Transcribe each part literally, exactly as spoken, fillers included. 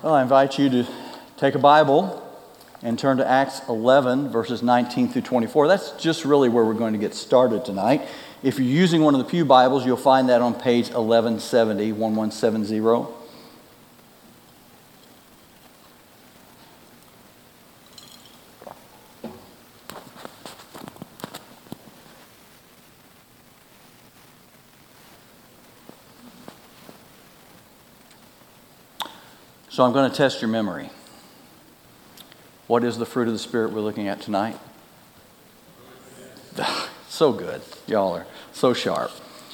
Well, I invite you to take a Bible and turn to Acts eleven, verses nineteen through twenty-four. That's just really where we're going to get started tonight. If you're using one of the pew Bibles, you'll find that on page eleven seventy, eleven seventy. So I'm going to test your memory. What is the fruit of the Spirit we're looking at tonight? So good. Y'all are so sharp.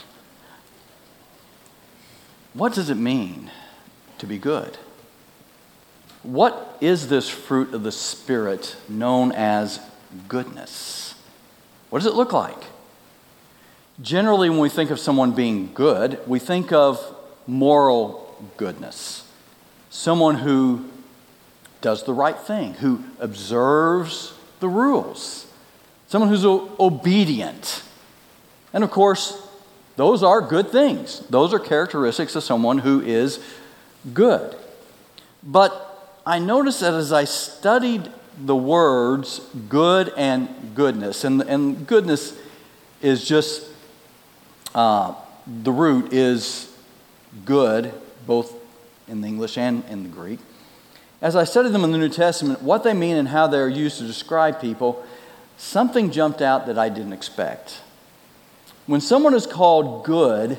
What does it mean to be good? What is this fruit of the Spirit known as goodness? What does it look like? Generally, when we think of someone being good, we think of moral goodness. Someone who does the right thing, who observes the rules. Someone who's o- obedient. And of course, those are good things. Those are characteristics of someone who is good. But I noticed that as I studied the words good and goodness, and, and goodness is just, uh, the root is good, both in the English and in the Greek. As I studied them in the New Testament, what they mean and how they're used to describe people, something jumped out that I didn't expect. When someone is called good,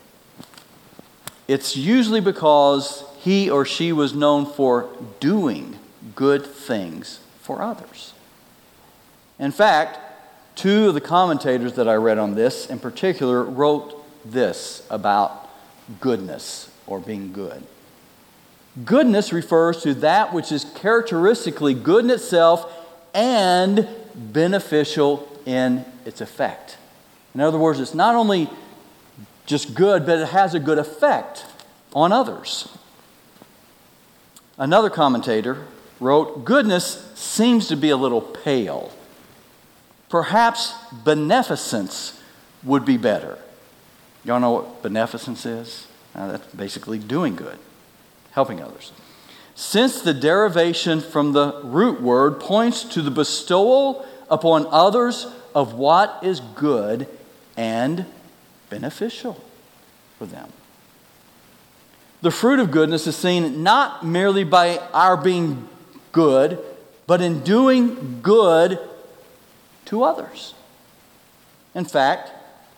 it's usually because he or she was known for doing good things for others. In fact, two of the commentators that I read on this in particular wrote this about goodness or being good. Goodness refers to that which is characteristically good in itself and beneficial in its effect. In other words, it's not only just good, but it has a good effect on others. Another commentator wrote, goodness seems to be a little pale. Perhaps beneficence would be better. Y'all know what beneficence is? Uh, that's basically doing good. Helping others. Since the derivation from the root word points to the bestowal upon others of what is good and beneficial for them. The fruit of goodness is seen not merely by our being good, but in doing good to others. In fact,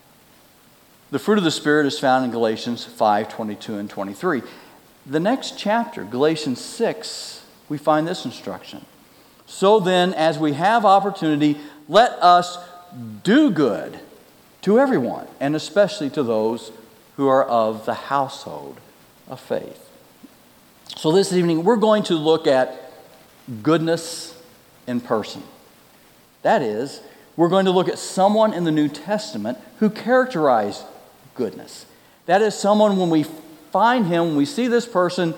the fruit of the Spirit is found in Galatians five, twenty-two and twenty-three. The next chapter, Galatians six, we find this instruction. So then, as we have opportunity, let us do good to everyone, and especially to those who are of the household of faith. So this evening, we're going to look at goodness in person. That is, we're going to look at someone in the New Testament who characterized goodness. That is someone, when we find him, when we see this person,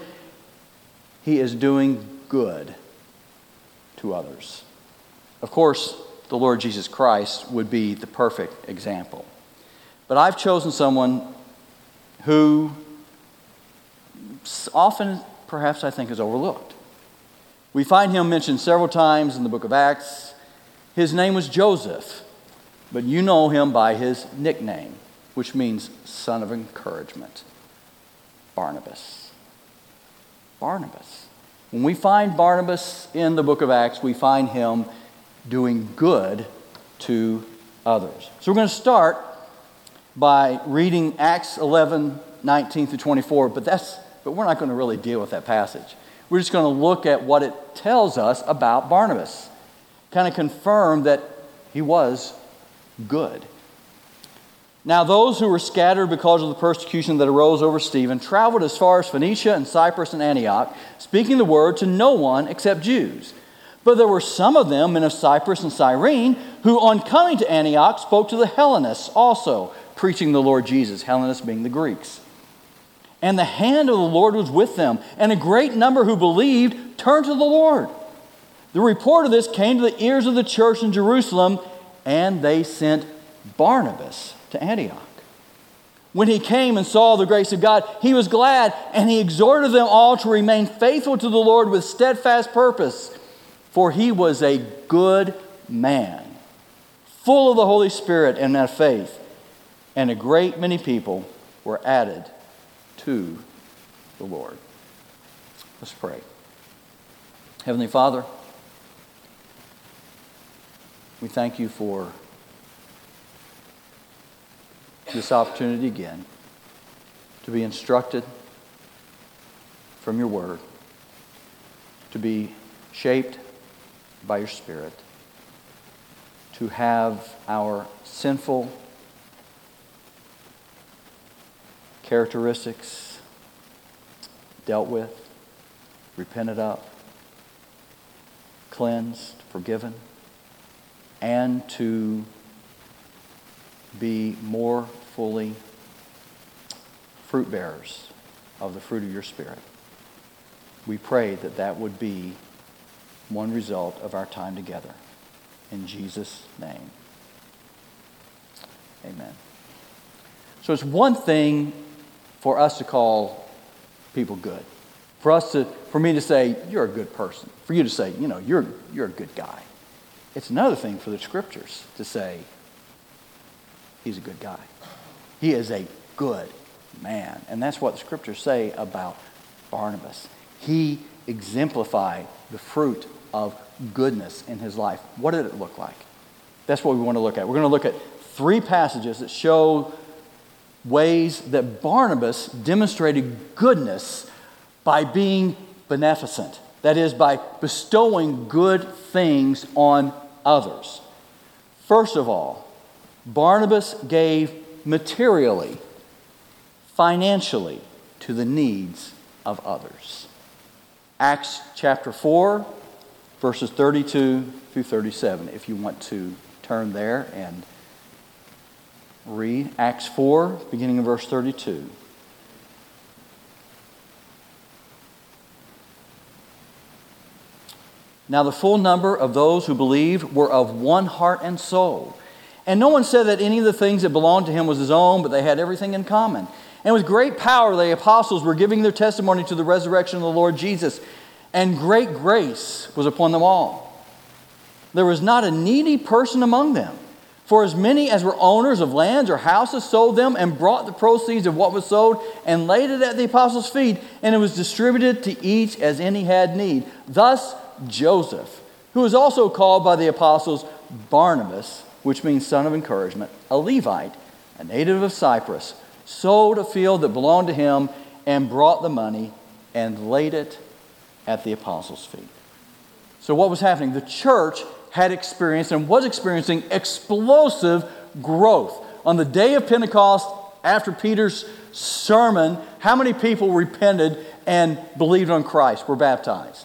he is doing good to others. Of course, the Lord Jesus Christ would be the perfect example. But I've chosen someone who often, perhaps I think, is overlooked. We find him mentioned several times in the book of Acts. His name was Joseph, but you know him by his nickname, which means son of encouragement. Barnabas. Barnabas. When we find Barnabas in the book of Acts, we find him doing good to others. So we're going to start by reading Acts eleven, nineteen through twenty-four, but that's but we're not going to really deal with that passage. We're just going to look at what it tells us about Barnabas. Kind of confirm that he was good. Now those who were scattered because of the persecution that arose over Stephen traveled as far as Phoenicia and Cyprus and Antioch, speaking the word to no one except Jews. But there were some of them, men of Cyprus and Cyrene, who on coming to Antioch spoke to the Hellenists also, preaching the Lord Jesus, Hellenists being the Greeks. And the hand of the Lord was with them, and a great number who believed turned to the Lord. The report of this came to the ears of the church in Jerusalem, and they sent Barnabas to Antioch. When he came and saw the grace of God, he was glad, and he exhorted them all to remain faithful to the Lord with steadfast purpose. For he was a good man, full of the Holy Spirit and of faith, and a great many people were added to the Lord. Let's pray. Heavenly Father, we thank you for this opportunity again to be instructed from your word, to be shaped by your Spirit, to have our sinful characteristics dealt with, repented of, cleansed, forgiven, and to be more fully fruit bearers of the fruit of your Spirit. We pray that that would be one result of our time together. In Jesus' name, amen. So it's one thing for us to call people good. For us to, for me to say, you're a good person. For you to say, you know, you're, you're a good guy. It's another thing for the Scriptures to say, he's a good guy. He is a good man. And that's what the Scriptures say about Barnabas. He exemplified the fruit of goodness in his life. What did it look like? That's what we want to look at. We're going to look at three passages that show ways that Barnabas demonstrated goodness by being beneficent. That is, by bestowing good things on others. First of all, Barnabas gave materially, financially, to the needs of others. Acts chapter four, verses thirty-two through thirty-seven, if you want to turn there and read. Acts four, beginning in verse thirty-two. Now the full number of those who believed were of one heart and soul. And no one said that any of the things that belonged to him was his own, but they had everything in common. And with great power the apostles were giving their testimony to the resurrection of the Lord Jesus, and great grace was upon them all. There was not a needy person among them. For as many as were owners of lands or houses sold them and brought the proceeds of what was sold and laid it at the apostles' feet, and it was distributed to each as any had need. Thus Joseph, who was also called by the apostles Barnabas, which means son of encouragement, a Levite, a native of Cyprus, sold a field that belonged to him and brought the money and laid it at the apostles' feet. So what was happening? The church had experienced and was experiencing explosive growth. On the day of Pentecost, after Peter's sermon, how many people repented and believed on Christ, were baptized?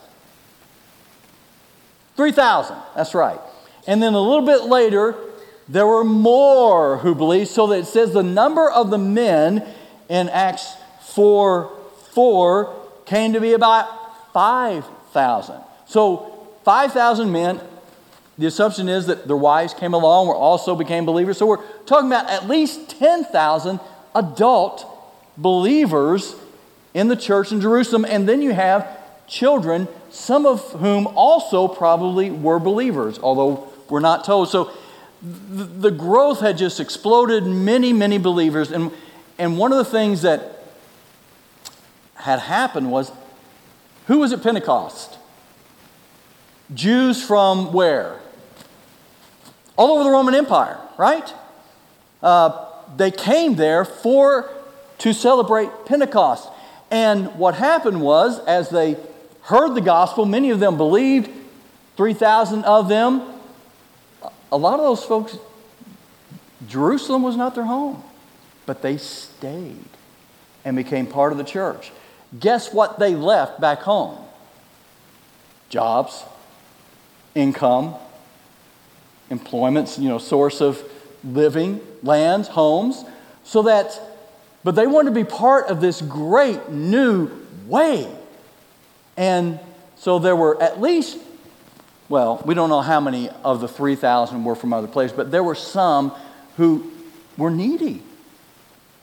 three thousand, that's right. And then a little bit later, there were more who believed, so that it says the number of the men in Acts four four came to be about five thousand. So five thousand men, the assumption is that their wives came along, or also became believers. So we're talking about at least ten thousand adult believers in the church in Jerusalem. And then you have children, some of whom also probably were believers, although we're not told. So the growth had just exploded, many, many believers. And, and one of the things that had happened was, who was at Pentecost? Jews from where? All over the Roman Empire, right? Uh, they came there for to celebrate Pentecost. And what happened was, as they heard the gospel, many of them believed, three thousand of them. A lot of those folks, Jerusalem was not their home, but they stayed and became part of the church. Guess what they left back home? Jobs, income, employments, you know, source of living, lands, homes, so that, but they wanted to be part of this great new way. And so there were at least, well, we don't know how many of the three thousand were from other places, but there were some who were needy.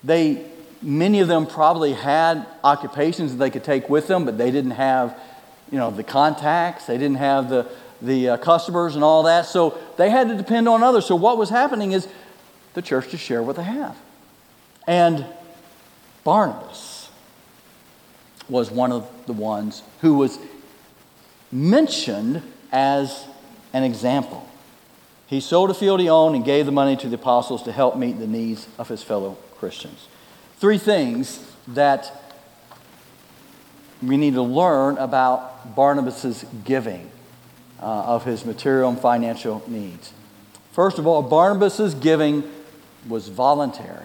They, many of them probably had occupations that they could take with them, but they didn't have, you know, the contacts. They didn't have the, the uh, customers and all that. So they had to depend on others. So what was happening is the church to share what they have. And Barnabas was one of the ones who was mentioned as an example. He sold a field he owned and gave the money to the apostles to help meet the needs of his fellow Christians. Three things that we need to learn about Barnabas' giving uh, of his material and financial needs. First of all, Barnabas' giving was voluntary.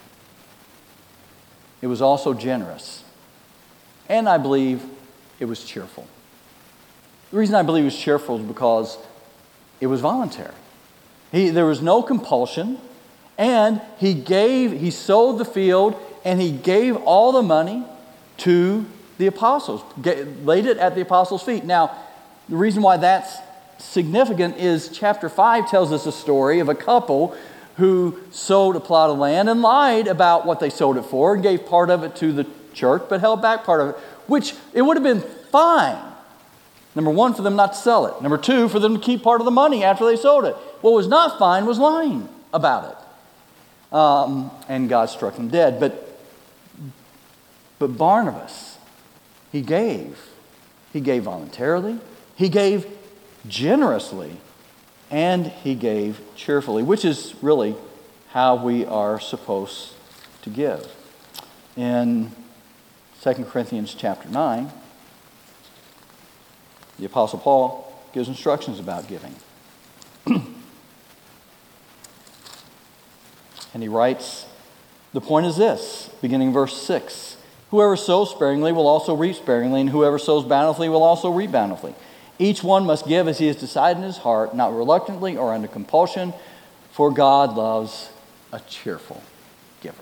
It was also generous. And I believe it was cheerful. The reason I believe it was cheerful is because it was voluntary. He, there was no compulsion, and he gave, he sold the field, and he gave all the money to the apostles, get, laid it at the apostles' feet. Now, the reason why that's significant is chapter five tells us a story of a couple who sold a plot of land and lied about what they sold it for and gave part of it to the church, but held back part of it, which it would have been fine. Number one, for them not to sell it. Number two, for them to keep part of the money after they sold it. What was not fine was lying about it. Um, and God struck them dead. But, but Barnabas, he gave. He gave voluntarily. He gave generously. And he gave cheerfully, which is really how we are supposed to give. In Second Corinthians chapter nine, the Apostle Paul gives instructions about giving. And he writes, the point is this, beginning verse six, whoever sows sparingly will also reap sparingly, and whoever sows bountifully will also reap bountifully. Each one must give as he has decided in his heart, not reluctantly or under compulsion, for God loves a cheerful giver.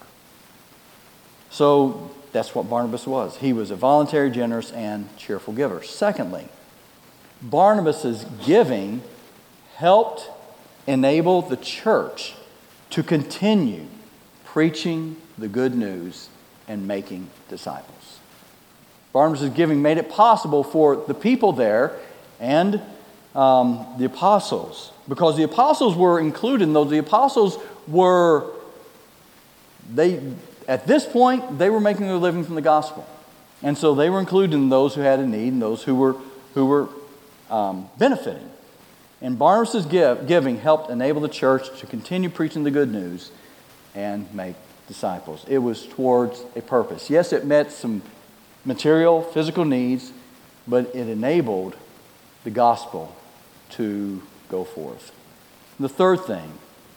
So that's what Barnabas was. He was a voluntary, generous, and cheerful giver. Secondly, Barnabas' giving helped enable the church to continue preaching the good news and making disciples. Barnabas' giving made it possible for the people there and um, the apostles, because the apostles were included, though the apostles were, they at this point, they were making their living from the gospel. And so they were included in those who had a need and those who were, who were um, benefiting. And Barnabas' give, giving helped enable the church to continue preaching the good news and make disciples. It was towards a purpose. Yes, it met some material, physical needs, but it enabled the gospel to go forth. The third thing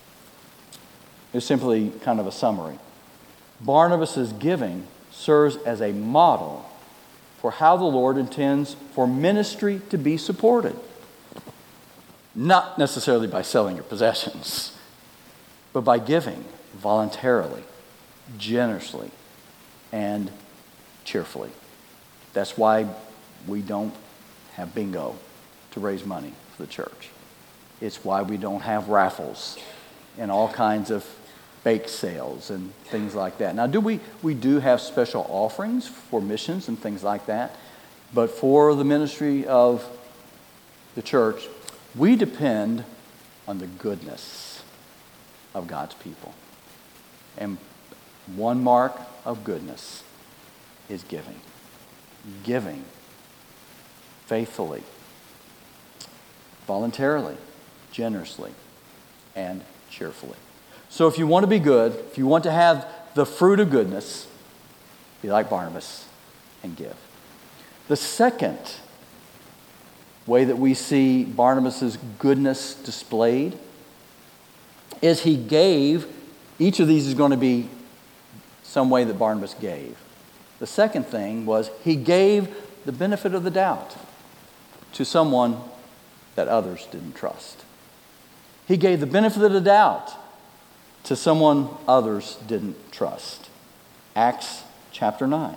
is simply kind of a summary. Barnabas' giving serves as a model for how the Lord intends for ministry to be supported. Not necessarily by selling your possessions, but by giving voluntarily, generously, and cheerfully. That's why we don't have bingo to raise money for the church. It's why we don't have raffles and all kinds of bake sales and things like that. Now, do we, we do have special offerings for missions and things like that, but for the ministry of the church, we depend on the goodness of God's people. And one mark of goodness is giving. Giving faithfully, voluntarily, generously, and cheerfully. So if you want to be good, if you want to have the fruit of goodness, be like Barnabas and give. The second way that we see Barnabas' goodness displayed is he gave. Each of these is going to be some way that Barnabas gave. The second thing was he gave the benefit of the doubt to someone that others didn't trust. He gave the benefit of the doubt to someone others didn't trust. Acts chapter nine.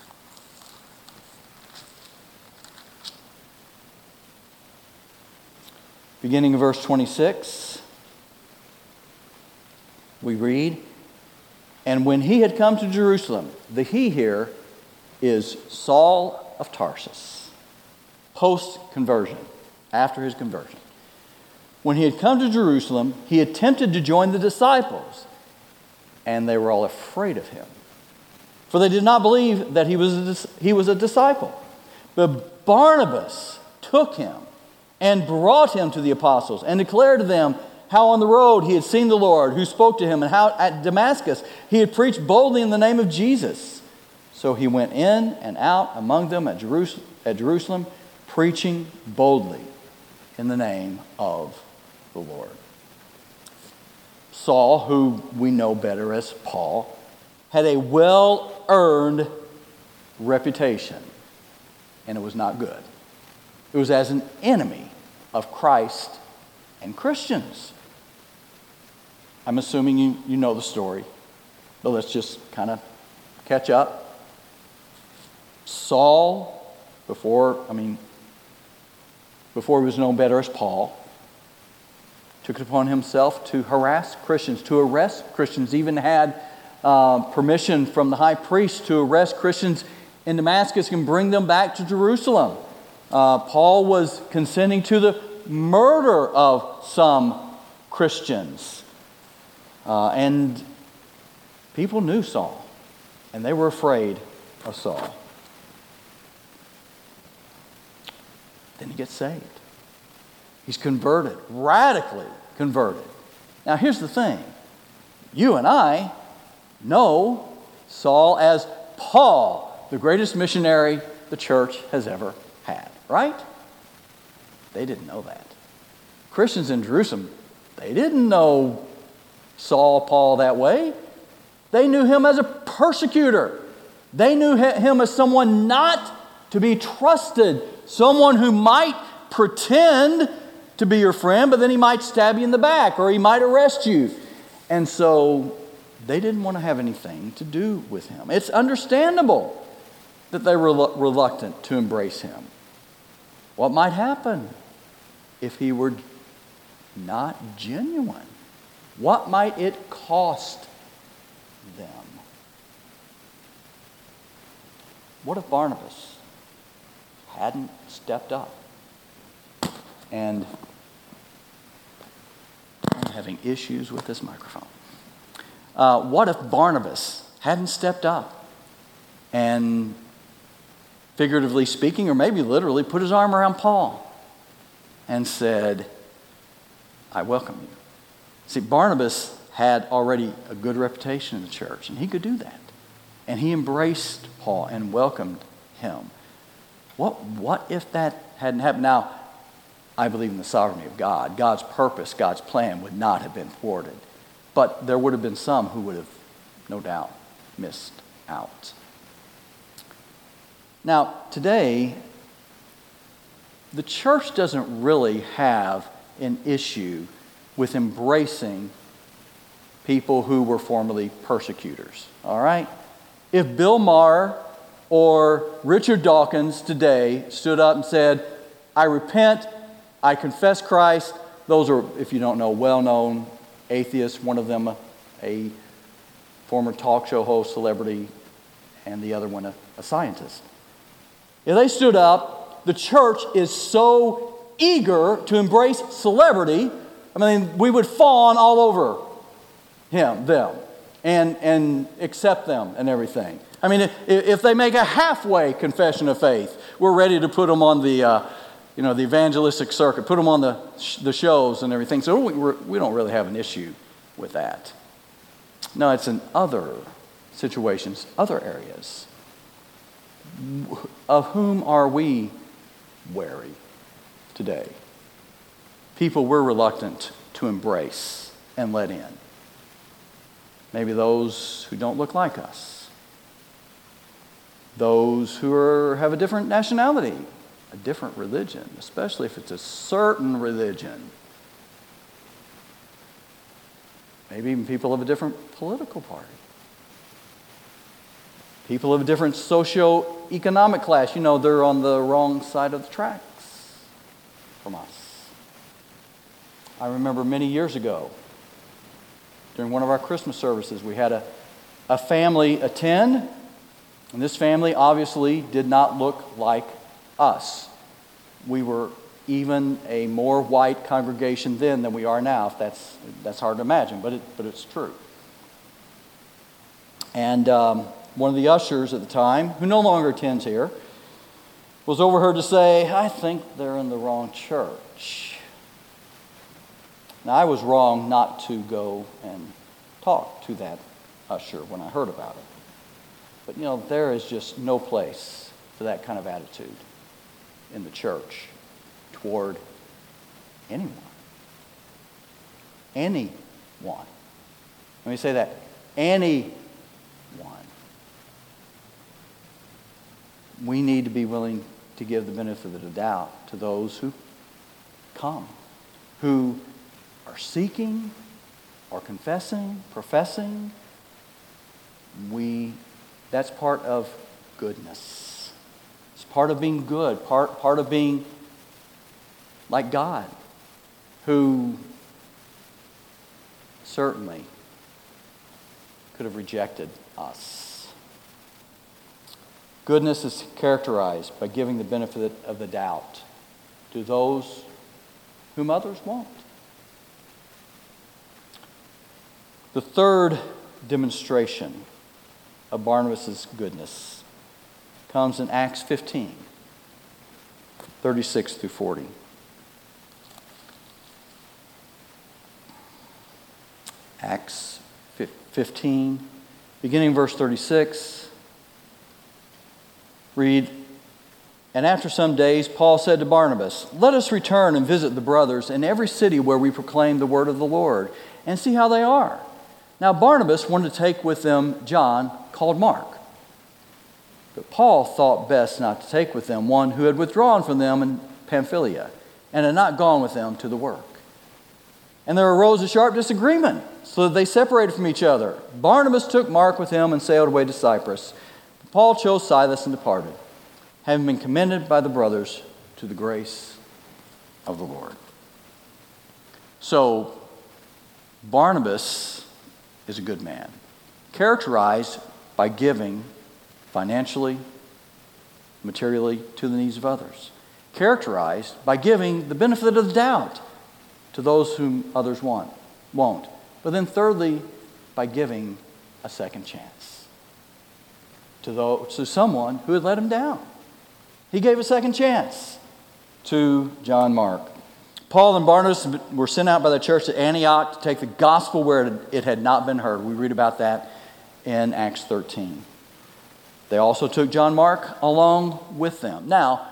Beginning of verse twenty-six, we read, And when he had come to Jerusalem, the he here is Saul of Tarsus, post-conversion, after his conversion. When he had come to Jerusalem, he attempted to join the disciples, and they were all afraid of him, for they did not believe that he was a, he was a disciple. But Barnabas took him and brought him to the apostles and declared to them how on the road he had seen the Lord, who spoke to him, and how at Damascus he had preached boldly in the name of Jesus. So he went in and out among them at Jerusalem, at Jerusalem, preaching boldly in the name of the Lord. Saul, who we know better as Paul, had a well-earned reputation, and it was not good. It was as an enemy of Christ and Christians. I'm assuming you, you know the story, but let's just kind of catch up. Saul, before, I mean, before he was known better as Paul, took it upon himself to harass Christians, to arrest Christians, even had uh, permission from the high priest to arrest Christians in Damascus and bring them back to Jerusalem. Uh, Paul was consenting to the murder of some Christians. Uh, and people knew Saul, and they were afraid of Saul. Then he gets saved. He's converted, radically converted. Now here's the thing. You and I know Saul as Paul, the greatest missionary the church has ever had, right? They didn't know that. Christians in Jerusalem, they didn't know Saul, Paul that way. They knew him as a persecutor. They knew him as someone not to be trusted, someone who might pretend to be your friend, but then he might stab you in the back or he might arrest you. And so they didn't want to have anything to do with him. It's understandable that they were reluctant to embrace him. What might happen if he were not genuine? What might it cost them? What if Barnabas hadn't stepped up? And I'm having issues with this microphone. Uh, what if Barnabas hadn't stepped up and, figuratively speaking, or maybe literally, put his arm around Paul and said, I welcome you. See, Barnabas had already a good reputation in the church, and he could do that. And he embraced Paul and welcomed him. What, what if that hadn't happened? Now, I believe in the sovereignty of God. God's purpose, God's plan would not have been thwarted. But there would have been some who would have, no doubt, missed out. Now, today, the church doesn't really have an issue with embracing people who were formerly persecutors. All right? If Bill Maher or Richard Dawkins today stood up and said, I repent, I confess Christ, those are, if you don't know, well-known atheists, one of them a, a former talk show host, celebrity, and the other one a, a scientist. If they stood up, the church is so eager to embrace celebrity, I mean, we would fawn all over him, them, and, and accept them and everything. I mean, if, if they make a halfway confession of faith, we're ready to put them on the, uh, you know, the evangelistic circuit, put them on the the shows and everything. So we, we're, we don't really have an issue with that. No, it's in other situations, other areas. Of whom are we wary today? People we're reluctant to embrace and let in. Maybe those who don't look like us. Those who are, have a different nationality, a different religion, especially if it's a certain religion. Maybe even people of a different political party. People of a different socio-economic class. You know, they're on the wrong side of the tracks from us. I remember many years ago, during one of our Christmas services, we had a, a family attend, and this family obviously did not look like us. We were even a more white congregation then than we are now, if that's that's hard to imagine, but it, but it's true. And um, one of the ushers at the time, who no longer attends here, was overheard to say, "I think they're in the wrong church." Now, I was wrong not to go and talk to that usher when I heard about it. But, you know, there is just no place for that kind of attitude in the church toward anyone. Anyone. Let me say that. Anyone. We need to be willing to give the benefit of the doubt to those who come, who are seeking or confessing, professing. We, that's part of goodness. It's part of being good, part, part of being like God, who certainly could have rejected us. Goodness is characterized by giving the benefit of the doubt to those whom others won't. The third demonstration of Barnabas' goodness comes in Acts fifteen, thirty-six through forty. Acts fifteen, beginning verse thirty-six, read, "And after some days, Paul said to Barnabas, 'Let us return and visit the brothers in every city where we proclaim the word of the Lord, and see how they are.' Now Barnabas wanted to take with them John, called Mark. But Paul thought best not to take with them one who had withdrawn from them in Pamphylia, and had not gone with them to the work. And there arose a sharp disagreement, so that they separated from each other. Barnabas took Mark with him and sailed away to Cyprus. But Paul chose Silas and departed, having been commended by the brothers to the grace of the Lord." So, Barnabas is a good man, characterized by giving financially, materially to the needs of others, characterized by giving the benefit of the doubt to those whom others want, won't. But then thirdly, by giving a second chance to, those, to someone who had let him down. He gave a second chance to John Mark. Paul and Barnabas were sent out by the church at Antioch to take the gospel where it had not been heard. We read about that in Acts thirteen. They also took John Mark along with them. Now,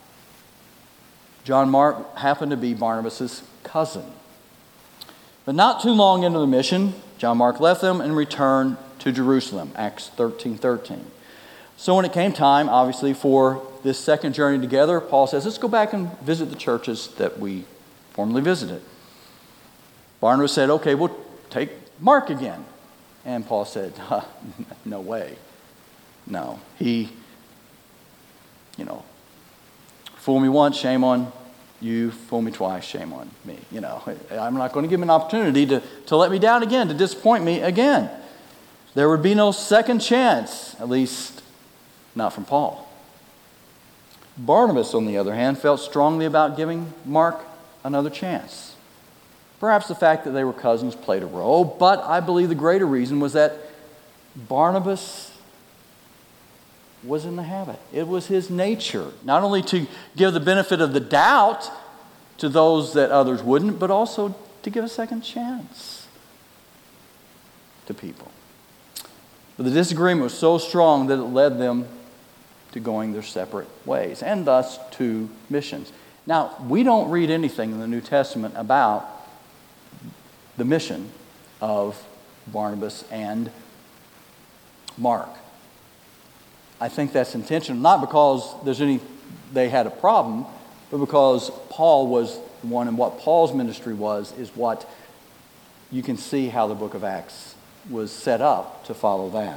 John Mark happened to be Barnabas' cousin. But not too long into the mission, John Mark left them and returned to Jerusalem, Acts thirteen thirteen. So when it came time, obviously, for this second journey together, Paul says, let's go back and visit the churches that we formerly visited. Barnabas said, okay, we'll take Mark again. And Paul said, huh, no way. No. He, you know, fool me once, shame on you. Fool me twice, shame on me. You know, I'm not going to give him an opportunity to, to let me down again, to disappoint me again. There would be no second chance, at least not from Paul. Barnabas, on the other hand, felt strongly about giving Mark another chance. Perhaps the fact that they were cousins played a role, but I believe the greater reason was that Barnabas was in the habit. It was his nature, not only to give the benefit of the doubt to those that others wouldn't, but also to give a second chance to people. But the disagreement was so strong that it led them to going their separate ways, and thus to missions. Now, we don't read anything in the New Testament about the mission of Barnabas and Mark. I think that's intentional, not because there's any they had a problem, but because Paul was one, and what Paul's ministry was is what you can see how the book of Acts was set up to follow that.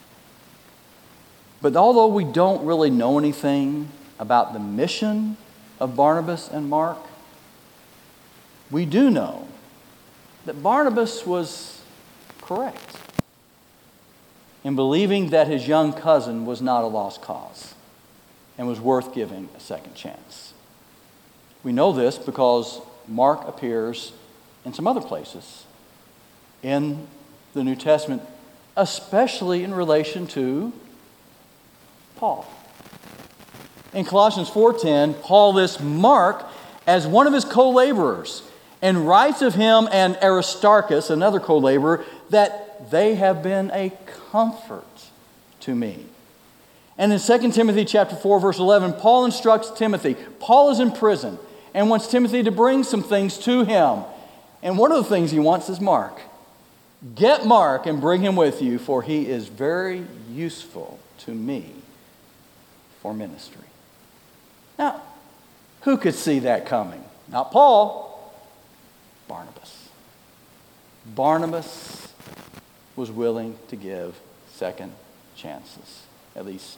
But although we don't really know anything about the mission of Barnabas and Mark, we do know that Barnabas was correct. in believing that his young cousin was not a lost cause and was worth giving a second chance. We know this because Mark appears in some other places in the New Testament, especially in relation to Paul. In Colossians four ten, Paul lists Mark as one of his co-laborers and writes of him and Aristarchus, another co-laborer, that they have been a comfort to me. And in Second Timothy chapter four, verse eleven, Paul instructs Timothy. Paul is in prison and wants Timothy to bring some things to him. And one of the things he wants is Mark. Get Mark and bring him with you, for he is very useful to me for ministry. Now, who could see that coming? Not Paul, Barnabas. Barnabas was willing to give second chances, at least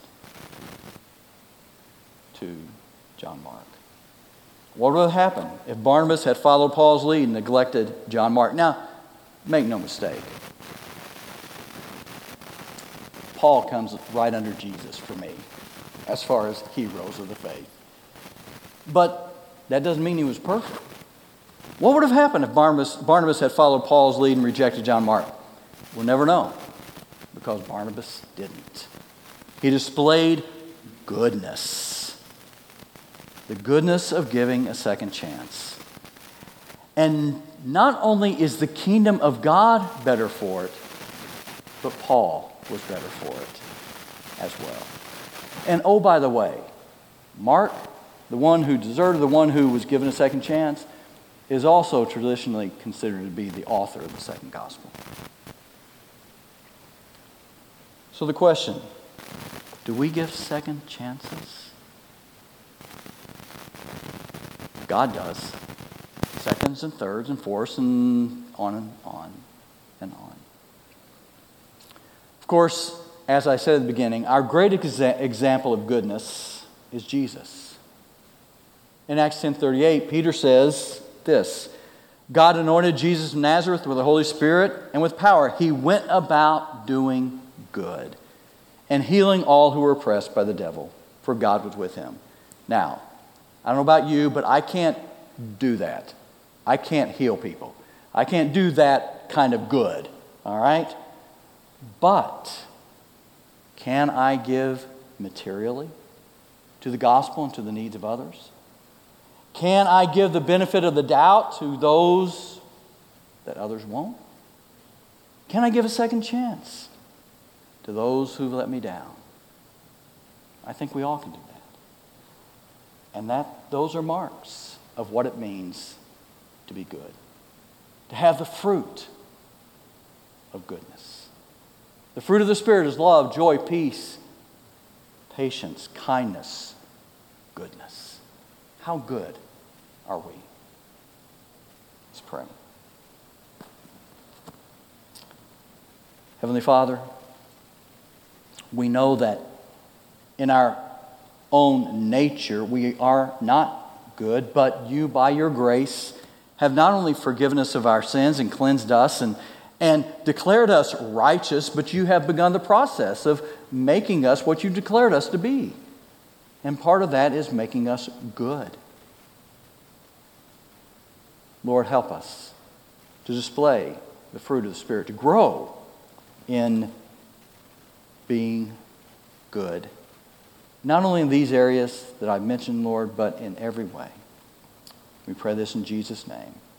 to John Mark. What would have happened if Barnabas had followed Paul's lead and neglected John Mark? Now, make no mistake, Paul comes right under Jesus for me as far as heroes of the faith. But that doesn't mean he was perfect. What would have happened if Barnabas, Barnabas had followed Paul's lead and rejected John Mark? We'll never know, because Barnabas didn't. He displayed goodness. The goodness of giving a second chance. And not only is the kingdom of God better for it, but Paul was better for it as well. And oh, by the way, Mark, the one who deserted, the one who was given a second chance, is also traditionally considered to be the author of the second gospel. So the question, do we give second chances? God does. Seconds and thirds and fourths and on and on and on. Of course, as I said at the beginning, our great exa- example of goodness is Jesus. In Acts ten thirty-eight, Peter says this, God anointed Jesus of Nazareth with the Holy Spirit and with power. He went about doing good and healing all who were oppressed by the devil, for God was with him. Now, I don't know about you, but I can't do that. I can't heal people. I can't do that kind of good, all right? But can I give materially to the gospel and to the needs of others? Can I give the benefit of the doubt to those that others won't? Can I give a second chance to those who've let me down? I think we all can do that. And that those are marks of what it means to be good. To have the fruit of goodness. The fruit of the Spirit is love, joy, peace, patience, kindness, goodness. How good are we? Let's pray. Heavenly Father, we know that in our own nature we are not good, but you, by your grace, have not only forgiven us of our sins and cleansed us and, and declared us righteous, but you have begun the process of making us what you declared us to be. And part of that is making us good. Lord, help us to display the fruit of the Spirit, to grow in being good. Not only in these areas that I've mentioned, Lord, but in every way. We pray this in Jesus' name.